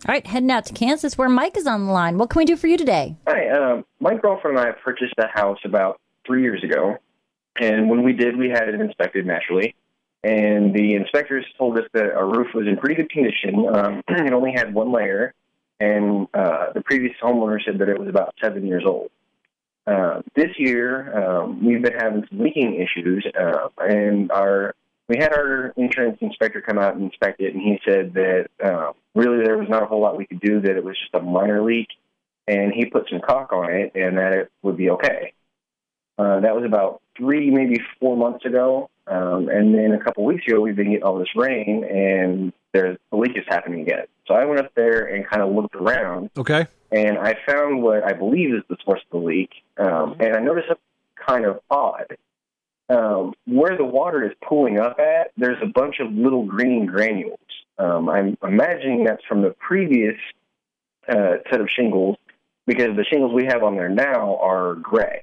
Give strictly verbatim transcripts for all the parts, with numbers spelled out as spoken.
All right, heading out to Kansas where Mike is on the line. What can we do for you today? Hi, um, my girlfriend and I purchased a house about three years ago, and when we did, we had it inspected naturally. And the inspectors told us that our roof was in pretty good condition. Um, it only had one layer, and uh, the previous homeowner said that it was about seven years old. Uh, this year, um, we've been having some leaking issues, uh, and our we had our insurance inspector come out and inspect it, and he said that uh, really there was not a whole lot we could do, that it was just a minor leak, and he put some caulk on it, and that it would be okay. Uh, that was about three, maybe four months ago, um, and then a couple weeks ago, we've been getting all this rain, and there's the leak is happening again. So I went up there and kind of looked around. Okay. And I found what I believe is the source of the leak, um, and I noticed something kind of odd. Um, where the water is pooling up at, there's a bunch of little green granules. Um, I'm imagining that's from the previous uh, set of shingles, because the shingles we have on there now are gray.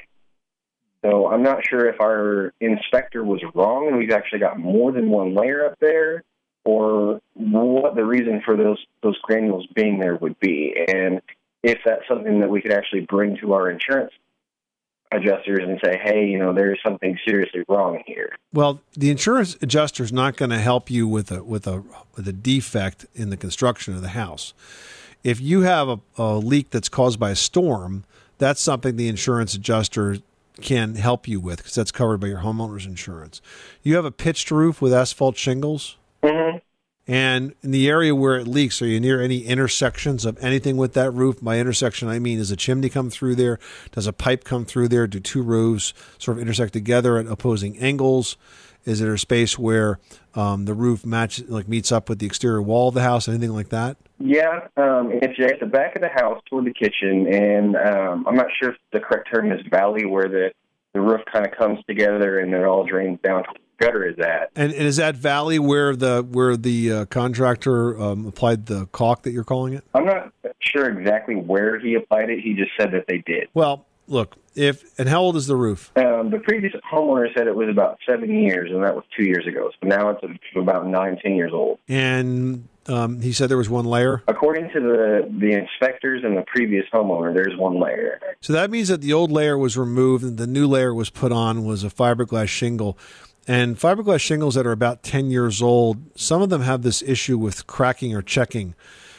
So I'm not sure if our inspector was wrong and we've actually got more than one layer up there, or what the reason for those those granules being there would be, and if that's something that we could actually bring to our insurance adjusters and say, hey, you know, there's something seriously wrong here. Well, the insurance adjuster is not going to help you with a with a with a defect in the construction of the house. If you have a, a leak that's caused by a storm, that's something the insurance adjuster can help you with, because that's covered by your homeowner's insurance. You have a pitched roof with asphalt shingles? Mm-hmm. And in the area where it leaks, are you near any intersections of anything with that roof? By intersection, I mean, does a chimney come through there? Does a pipe come through there? Do two roofs sort of intersect together at opposing angles? Is there a space where um, the roof match, like meets up with the exterior wall of the house? Anything like that? Yeah, um, it's at the back of the house toward the kitchen, and um, I'm not sure if the correct term is valley, where the, the roof kind of comes together and it all drains down to the gutter is at. And, and is that valley where the where the uh, contractor um, applied the caulk that you're calling it? I'm not sure exactly where he applied it. He just said that they did. Well, look, if and how old is the roof? Um, the previous homeowner said it was about seven years, and that was two years ago. So now it's about nine, ten years old. And um, he said there was one layer? According to the, the inspectors and the previous homeowner, there's one layer. So that means that the old layer was removed and the new layer was put on was a fiberglass shingle. And fiberglass shingles that are about ten years old, some of them have this issue with cracking or checking.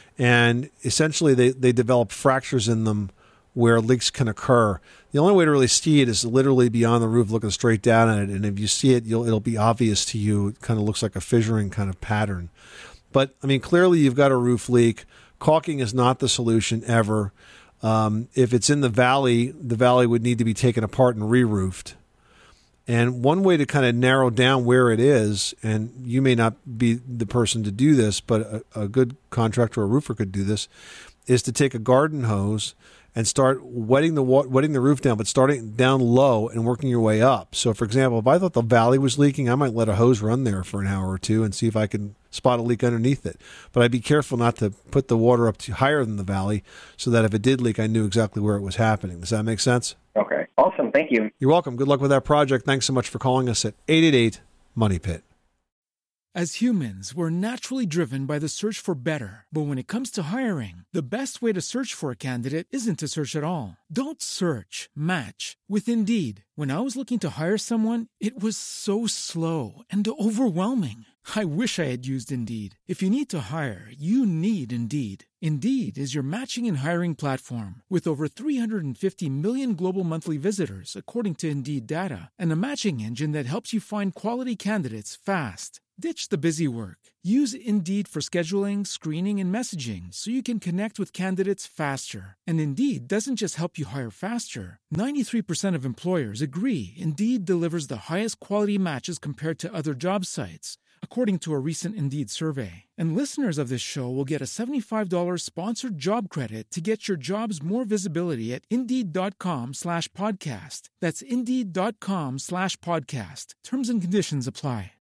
And essentially they, they develop fractures in them where leaks can occur. The only way to really see it is to literally be on the roof looking straight down at it. And if you see it, you'll, it'll be obvious to you. It kind of looks like a fissuring kind of pattern. But, I mean, clearly you've got a roof leak. Caulking is not the solution ever. Um, if it's in the valley, the valley would need to be taken apart and re-roofed. And one way to kind of narrow down where it is, and you may not be the person to do this, but a, a good contractor or roofer could do this, is to take a garden hose and start wetting the wetting the roof down, but starting down low and working your way up. So, for example, if I thought the valley was leaking, I might let a hose run there for an hour or two and see if I can spot a leak underneath it. But I'd be careful not to put the water up to higher than the valley, so that if it did leak, I knew exactly where it was happening. Does that make sense? Okay. Awesome. Thank you. You're welcome. Good luck with that project. Thanks so much for calling us at eight eight eight, money pit. As humans, we're naturally driven by the search for better. But when it comes to hiring, the best way to search for a candidate isn't to search at all. Don't search, match with Indeed. When I was looking to hire someone, it was so slow and overwhelming. I wish I had used Indeed. If you need to hire, you need Indeed. Indeed is your matching and hiring platform with over three hundred fifty million global monthly visitors, according to Indeed data, and a matching engine that helps you find quality candidates fast. Ditch the busy work. Use Indeed for scheduling, screening, and messaging so you can connect with candidates faster. And Indeed doesn't just help you hire faster. ninety-three percent of employers agree Indeed delivers the highest quality matches compared to other job sites, according to a recent Indeed survey. And listeners of this show will get a seventy-five dollars sponsored job credit to get your jobs more visibility at Indeed.com slash podcast. That's Indeed.com slash podcast. Terms and conditions apply.